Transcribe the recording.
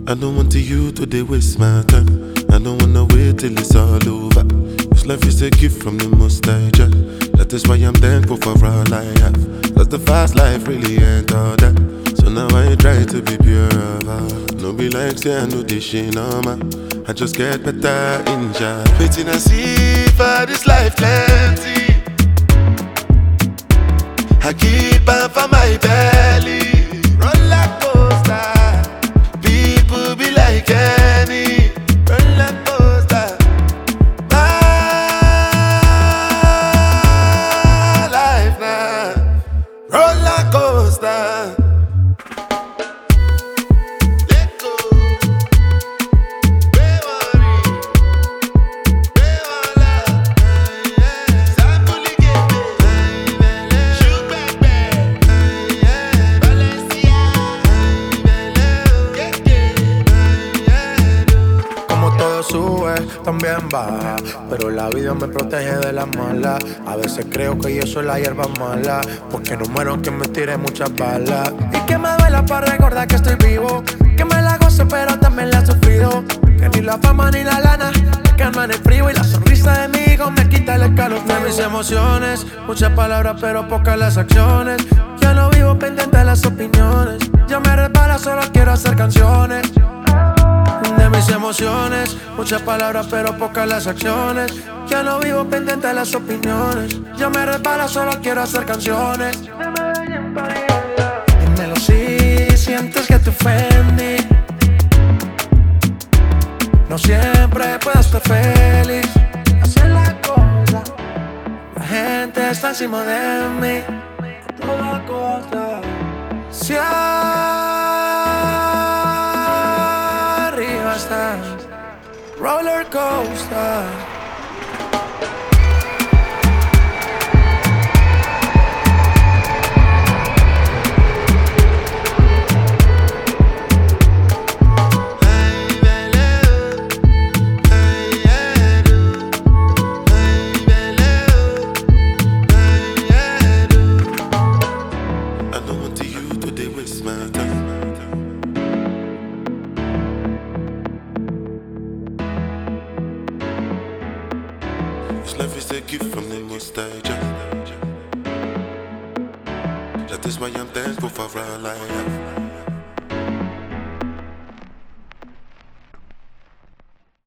I don't want you to dey waste my time. I don't wanna wait till it's all over. This life is a gift from the Most High Jah. That is why I'm thankful for all I have. Cause the fast life really ain't all that. So now I try to be pure of heart. No be like say I know this shit normal. I just get better in Jah. Waiting and see for this life plenty. I keep on for my belly. Roller coaster. People be like any roller coaster. My life now, roller coaster. Let go. Don't worry. Don't worry. Sample again. Shoot back back. Valencia. Como todo sube, también baja, pero la vida me protege de las malas. A veces creo que yo soy la hierba mala, porque no muero aunque me tire muchas balas. Y que me duela para recordar que estoy vivo, que me la gozo pero también la he sufrido. Que ni la fama ni la lana me calman el frío, y la sonrisa de mi hijo me quita el escalofrío. De mis emociones, muchas palabras pero pocas las acciones. Ya no vivo pendiente de las opiniones, ya me resbala, solo quiero hacer canciones. De mis emociones, muchas palabras pero pocas las acciones. Ya no vivo pendiente de las opiniones, ya me resbala, solo quiero hacer canciones. Dímelo si sientes que te ofendí. No siempre puedo estar feliz. Así es la cosa, la gente está encima de mí a toda costa. Si arriba estás, roller coaster. I don't want you to dey waste my time. This life is a gift from the Most High Jah. That is why I'm thankful for all I have.